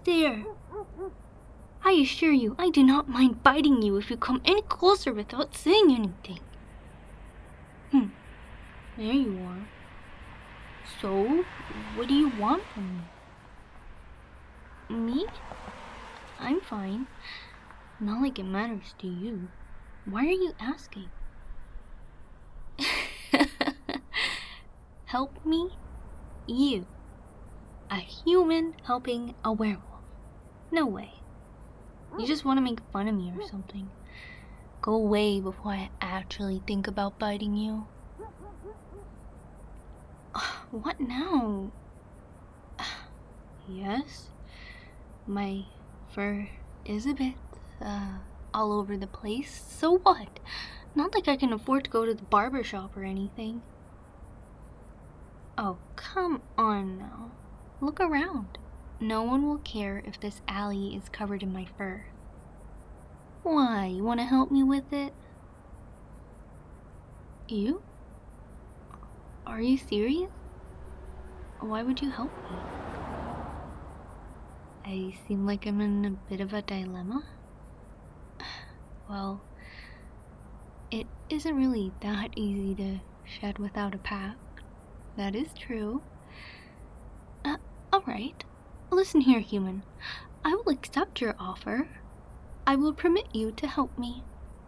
there. I assure you, I do not mind biting you if you come any closer without saying anything. There you are. So, what do you want from me? Me? I'm fine. Not like it matters to you. Why are you asking? Help me? You. A human helping a werewolf. No way. You just want to make fun of me or something. Go away before I actually think about biting you. What now? Yes, my fur is a bit, all over the place. So what? Not like I can afford to go to the barber shop or anything. Oh, come on now. Look around. No one will care if this alley is covered in my fur. Why, you want to help me with it? You? Are you serious? Why would you help me? I seem like I'm in a bit of a dilemma. Well, it isn't really that easy to shed without a pack. That is true. Alright. Listen here, human. I will accept your offer. I will permit you to help me.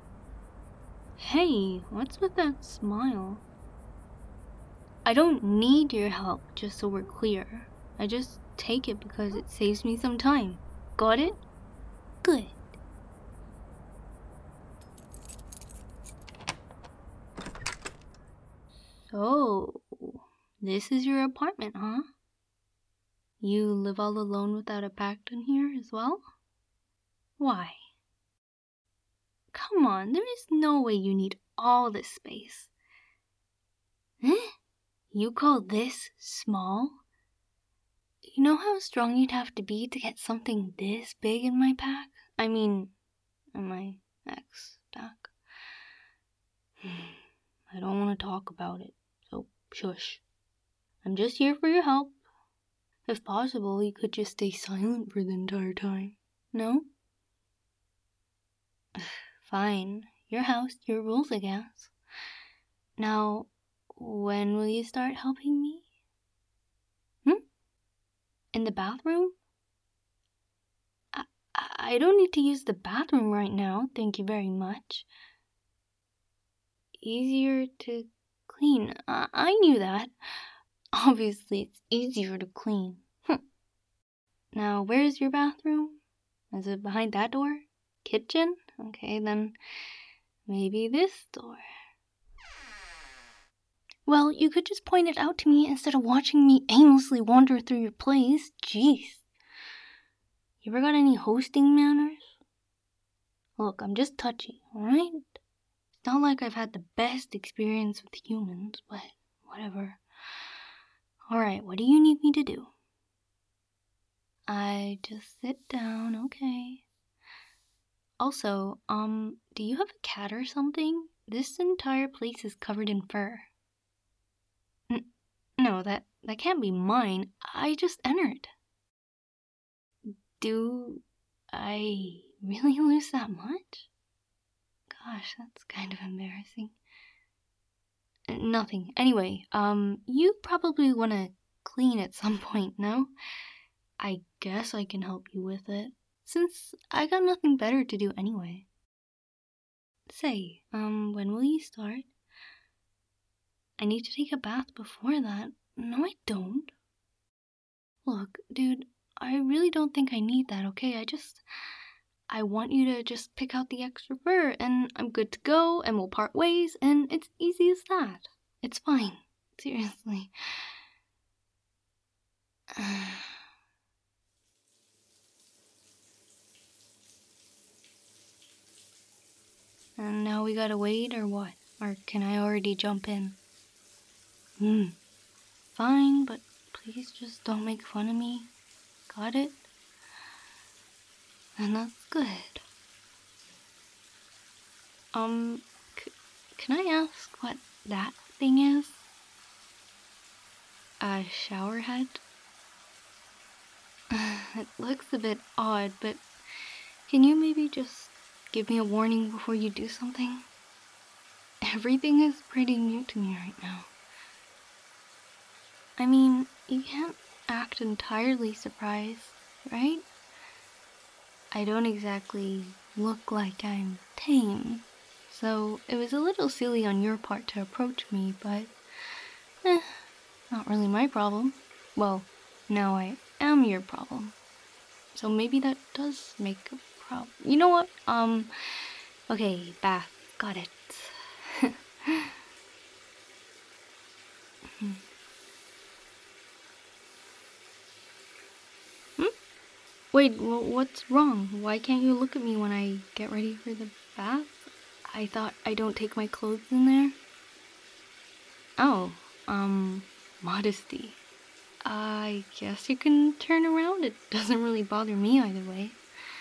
Hey, what's with that smile? I don't need your help, just so we're clear. I just take it because it saves me some time. Got it? Good. So, this is your apartment, huh? You live all alone without a pack in here as well? Why? Come on, there is no way you need all this space. Eh? You call this small? You know how strong you'd have to be to get something this big in my pack? I mean, in my ex pack. I don't want to talk about it, so shush. I'm just here for your help. If possible, you could just stay silent for the entire time. No? Fine. Your house, your rules, I guess. Now, when will you start helping me? In the bathroom? I don't need to use the bathroom right now, thank you very much. Easier to clean. I knew that. Obviously, it's easier to clean. Now, where's your bathroom? Is it behind that door? Kitchen? Okay, then maybe this door. Well, you could just point it out to me instead of watching me aimlessly wander through your place. Jeez. You ever got any hosting manners? Look, I'm just touchy, alright? It's not like I've had the best experience with humans, but whatever. Alright, what do you need me to do? I just sit down, okay. Also, do you have a cat or something? This entire place is covered in fur. No, that can't be mine. I just entered. Do I really lose that much? Gosh, that's kind of embarrassing. Nothing. Anyway, you probably want to clean at some point, no? I guess I can help you with it, since I got nothing better to do anyway. Say, when will you start? I need to take a bath before that. No, I don't. Look, dude, I really don't think I need that, okay? I want you to just pick out the extra fur, and I'm good to go, and we'll part ways, and it's easy as that. It's fine. Seriously. And now we gotta wait, or what? Or can I already jump in? Fine, but please just don't make fun of me. Got it? And that's good. Can I ask what that thing is? A shower head? It looks a bit odd, but can you maybe just give me a warning before you do something? Everything is pretty new to me right now. I mean, you can't act entirely surprised, right? I don't exactly look like I'm tame, so it was a little silly on your part to approach me, but not really my problem. Well, now I am your problem. So maybe that does make a problem. You know what? Okay, bath. Got it. Wait, what's wrong? Why can't you look at me when I get ready for the bath? I thought I don't take my clothes in there. Oh, modesty. I guess you can turn around. It doesn't really bother me either way.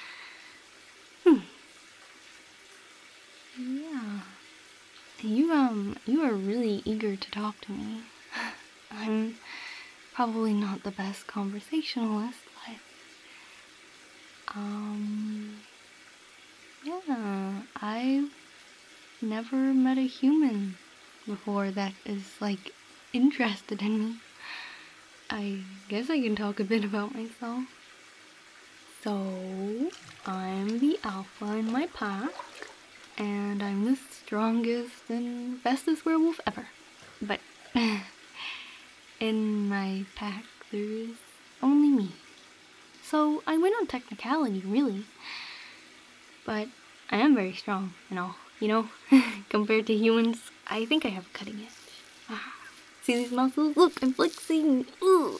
Yeah. You are really eager to talk to me. I'm probably not the best conversationalist, but yeah, I've never met a human before that is like interested in me. I guess I can talk a bit about myself. So, I'm the alpha in my pack, and I'm the strongest and bestest werewolf ever. But in my pack, there's only me. So I win on technicality, really. But I am very strong and all, you know? Compared to humans, I think I have a cutting edge. See these muscles? Look, I'm flexing! Ooh.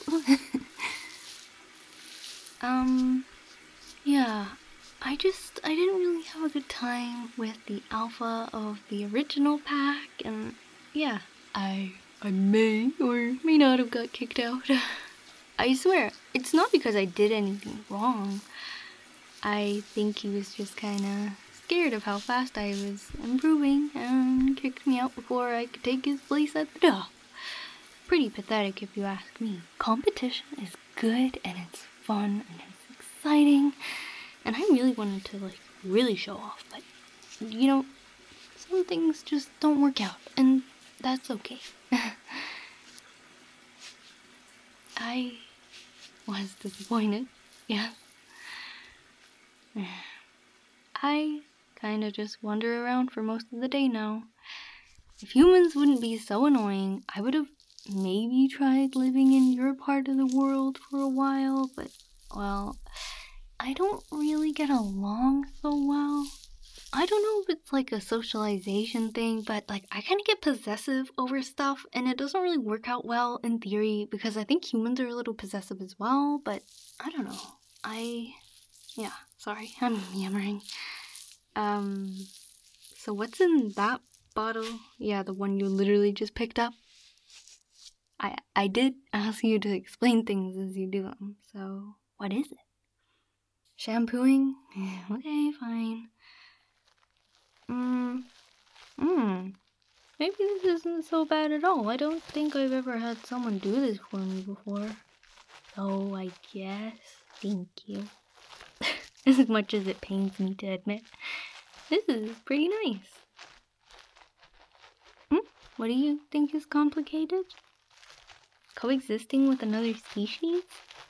Yeah. I didn't really have a good time with the alpha of the original pack, and yeah, I may or may not have got kicked out. I swear, it's not because I did anything wrong. I think he was just kinda scared of how fast I was improving and kicked me out before I could take his place at the top. Pretty pathetic if you ask me. Competition is good and it's fun and it's exciting, and I really wanted to like really show off, but you know, some things just don't work out, and that's okay. I was disappointed, yeah. I kinda just wander around for most of the day now. If humans wouldn't be so annoying, I would have maybe tried living in your part of the world for a while, but, well, I don't really get along so well. I don't know if it's like a socialization thing, but like I kind of get possessive over stuff, and it doesn't really work out well in theory because I think humans are a little possessive as well, but I don't know. Yeah, sorry, I'm yammering. So what's in that bottle? Yeah, the one you literally just picked up. I did ask you to explain things as you do them, so what is it? Shampooing? Okay, fine. Maybe this isn't so bad at all. I don't think I've ever had someone do this for me before. So I guess thank you. As much as it pains me to admit, this is pretty nice. What do you think is complicated? Coexisting with another species?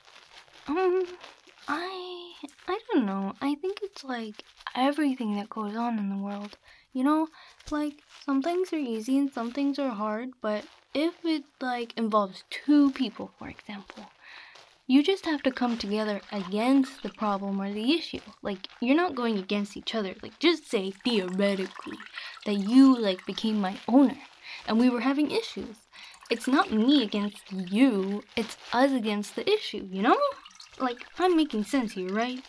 I don't know. I think it's like everything that goes on in the world. You know, like some things are easy and some things are hard, but if it like involves two people, for example, you just have to come together against the problem or the issue. Like, you're not going against each other. Like, just say theoretically that you like became my owner and we were having issues. It's not me against you, it's us against the issue, you know? Like, I'm making sense here, right?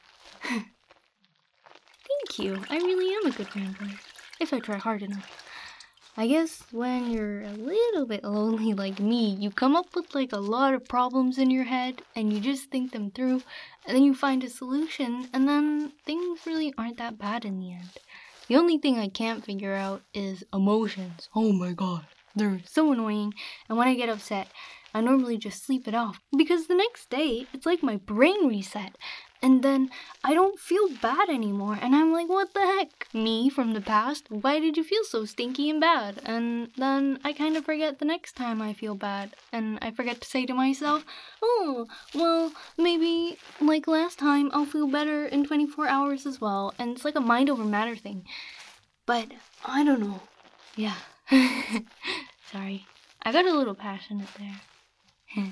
Thank you. I really am a good rambler. If I try hard enough. I guess when you're a little bit lonely like me, you come up with like a lot of problems in your head and you just think them through and then you find a solution and then things really aren't that bad in the end. The only thing I can't figure out is emotions. Oh my god, they're so annoying, and when I get upset, I normally just sleep it off because the next day it's like my brain reset. And then I don't feel bad anymore. And I'm like, what the heck? Me from the past? Why did you feel so stinky and bad? And then I kind of forget the next time I feel bad. And I forget to say to myself, oh, well, maybe like last time I'll feel better in 24 hours as well. And it's like a mind over matter thing. But I don't know. Yeah. Sorry. I got a little passionate there.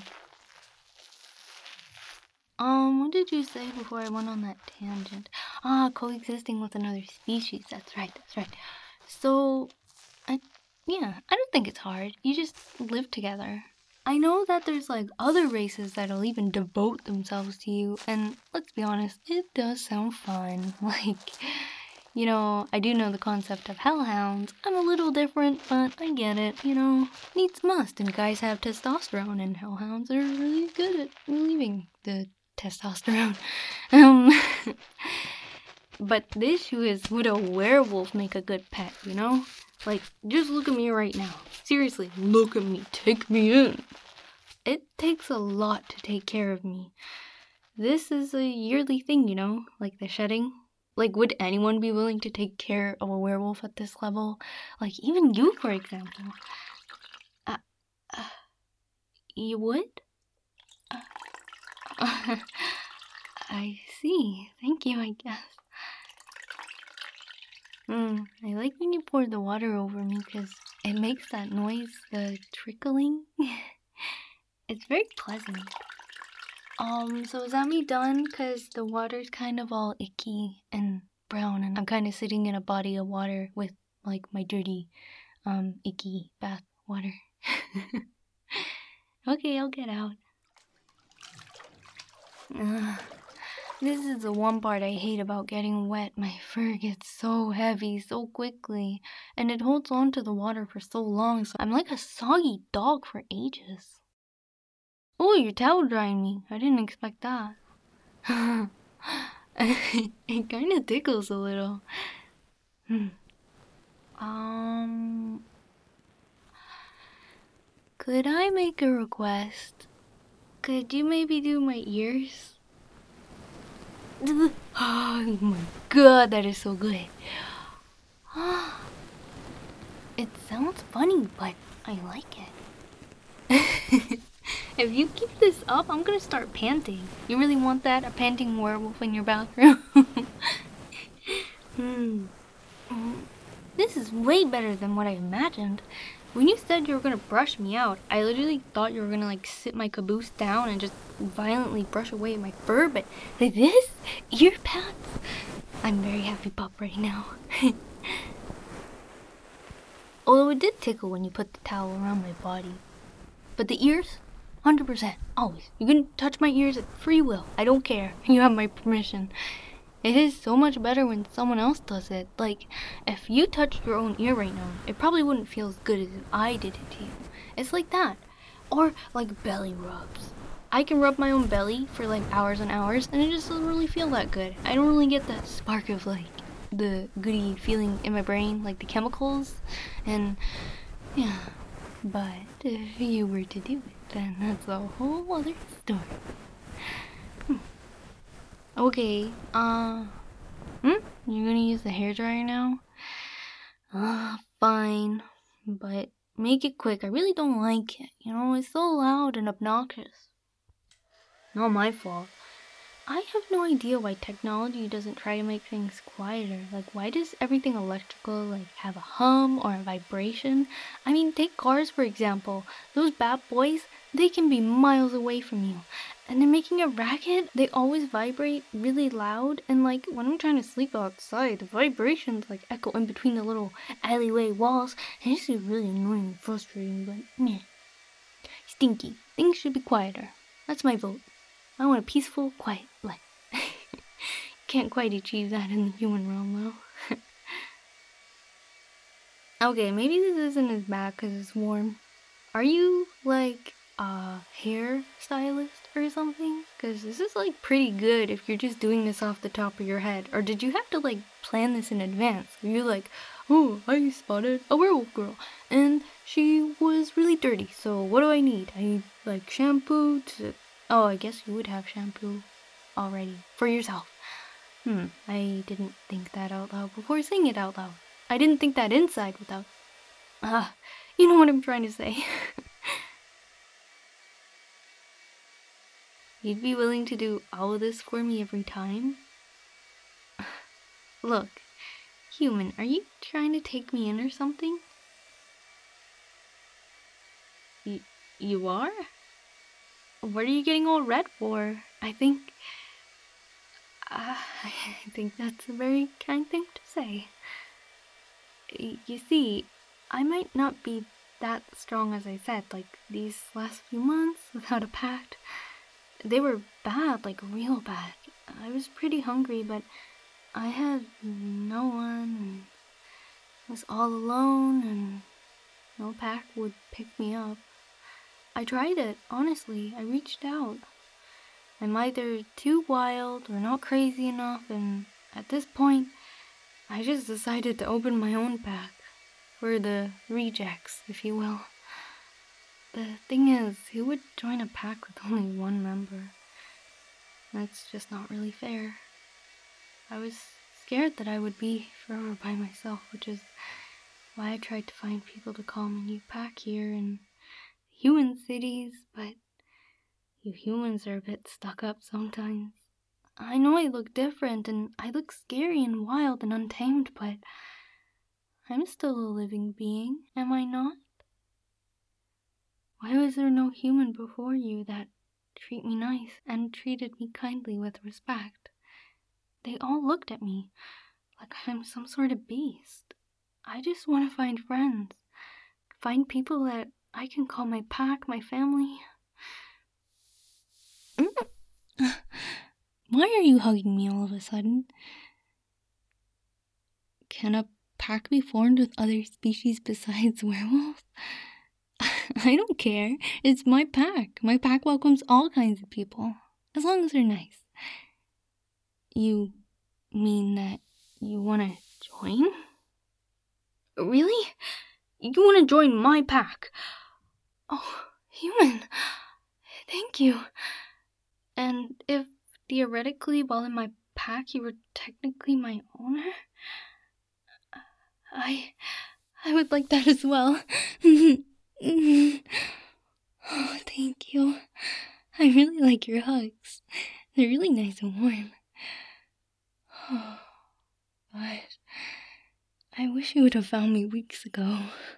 What did you say before I went on that tangent? Coexisting with another species. That's right. So, yeah, I don't think it's hard. You just live together. I know that there's like other races that'll even devote themselves to you, and let's be honest, it does sound fun. Like, you know, I do know the concept of hellhounds. I'm a little different, but I get it, you know. Needs must, and guys have testosterone, and hellhounds are really good at relieving the testosterone. But the issue is, would a werewolf make a good pet, you know? Like, just look at me right now. Seriously, look at me. Take me in. It takes a lot to take care of me. This is a yearly thing, you know? Like the shedding. Like, would anyone be willing to take care of a werewolf at this level? Like, even you, for example. You would? I see. Thank you, I guess. I like when you pour the water over me because it makes that noise, the trickling. It's very pleasant. So is that me done? Because the water's kind of all icky and brown, and I'm kind of sitting in a body of water with, like, my dirty, icky bath water. Okay, I'll get out. This is the one part I hate about getting wet. My fur gets so heavy so quickly, and it holds on to the water for so long, so I'm like a soggy dog for ages. Oh, you're towel drying me. I didn't expect that. It kind of tickles a little. Could I make a request? Could you maybe do my ears? Oh my god, that is so good. It sounds funny, but I like it. If you keep this up, I'm gonna start panting. You really want that? A panting werewolf in your bathroom? This is way better than what I imagined. When you said you were gonna brush me out, I literally thought you were gonna like sit my caboose down and just violently brush away my fur, but like this? Ear pads? I'm very happy pup right now. Although it did tickle when you put the towel around my body. But the ears? 100%. Always. You can touch my ears at free will. I don't care. You have my permission. It is so much better when someone else does it. Like, if you touched your own ear right now, it probably wouldn't feel as good as if I did it to you. It's like that. Or, like, belly rubs. I can rub my own belly for, like, hours and hours, and it just doesn't really feel that good. I don't really get that spark of, like, the goody feeling in my brain, like the chemicals. And, yeah. But if you were to do it, then that's a whole other story. Okay, you're gonna use the hairdryer now? Fine, but make it quick. I really don't like it. You know, it's so loud and obnoxious. Not my fault. I have no idea why technology doesn't try to make things quieter. Like, why does everything electrical, like, have a hum or a vibration? I mean, take cars, for example. Those bad boys, they can be miles away from you. And they're making a racket. They always vibrate really loud. And, like, when I'm trying to sleep outside, the vibrations, like, echo in between the little alleyway walls. And it's really annoying and frustrating, but, meh. Stinky. Things should be quieter. That's my vote. I want a peaceful, quiet life. Can't quite achieve that in the human realm, though. Okay, maybe this isn't as bad because it's warm. Are you, like, a hair stylist or something? Because this is, like, pretty good if you're just doing this off the top of your head. Or did you have to, like, plan this in advance? Were you like, oh, I spotted a werewolf girl, and She was really dirty, so what do I need? I need, like, shampoo to... Oh, I guess you would have shampoo already. For yourself. I didn't think that out loud before saying it out loud. I didn't think that inside without... you know what I'm trying to say. You'd be willing to do all of this for me every time? Look, human, are you trying to take me in or something? You are? What are you getting all red for? I think that's a very kind thing to say. You see, I might not be that strong as I said, like these last few months without a pact. They were bad, like real bad. I was pretty hungry, but I had no one, and was all alone, and no pack would pick me up. I tried it, honestly. I reached out. I'm either too wild or not crazy enough, and at this point, I just decided to open my own pack. For the rejects, if you will. The thing is, who would join a pack with only one member? That's just not really fair. I was scared that I would be forever by myself, which is why I tried to find people to call my new pack here in human cities, but you humans are a bit stuck up sometimes. I know I look different, and I look scary and wild and untamed, but I'm still a living being, am I not? Why was there no human before you that treated me nice and treated me kindly with respect? They all looked at me like I'm some sort of beast. I just want to find friends. Find people that I can call my pack, my family. Why are you hugging me all of a sudden? Can a pack be formed with other species besides werewolves? I don't care. It's my pack. My pack welcomes all kinds of people, as long as they're nice. You mean that you want to join? Really? You want to join my pack? Oh, human. Thank you. And if theoretically, while in my pack, you were technically my owner, I would like that as well. Oh, thank you. I really like your hugs. They're really nice and warm. Oh, but I wish you would have found me weeks ago.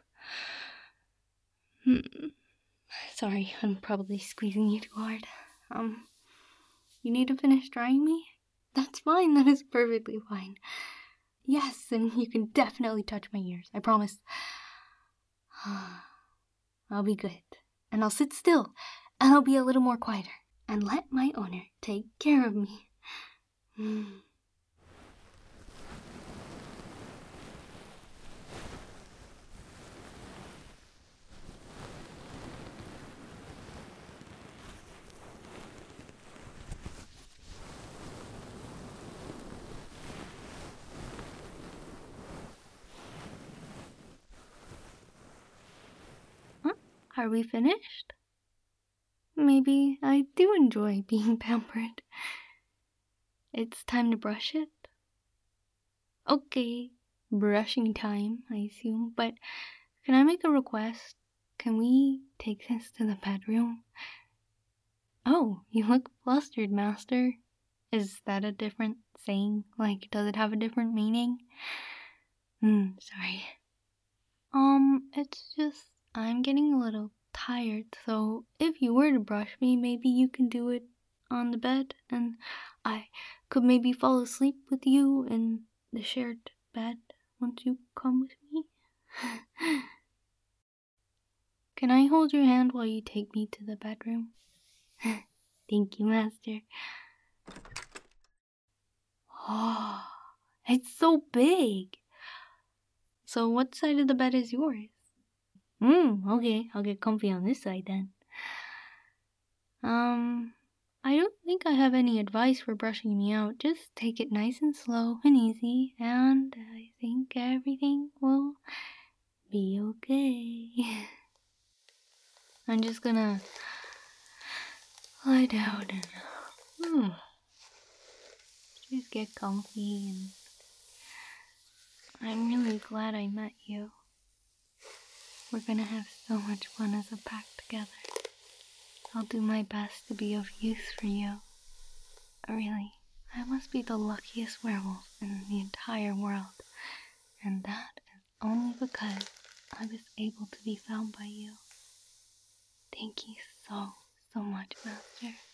Sorry, I'm probably squeezing you too hard. You need to finish drying me? That's fine, that is perfectly fine. Yes, and you can definitely touch my ears, I promise. I'll be good, and I'll sit still, and I'll be a little more quieter, and let my owner take care of me. Are we finished? Maybe I do enjoy being pampered. It's time to brush it? Okay, brushing time, I assume, but can I make a request? Can we take this to the bedroom? Oh, you look flustered, Master. Is that a different saying? Like, does it have a different meaning? Sorry. It's just, I'm getting a little tired, so if you were to brush me, maybe you can do it on the bed, and I could maybe fall asleep with you in the shared bed once you come with me. Can I hold your hand while you take me to the bedroom? Thank you, Master. Oh, it's so big. So what side of the bed is yours? Okay, I'll get comfy on this side then. I don't think I have any advice for brushing me out. Just take it nice and slow and easy, and I think everything will be okay. I'm just gonna lie down and just get comfy, and I'm really glad I met you. We're gonna have so much fun as a pack together. I'll do my best to be of use for you. Really, I must be the luckiest werewolf in the entire world, and that is only because I was able to be found by you. Thank you so much, Master.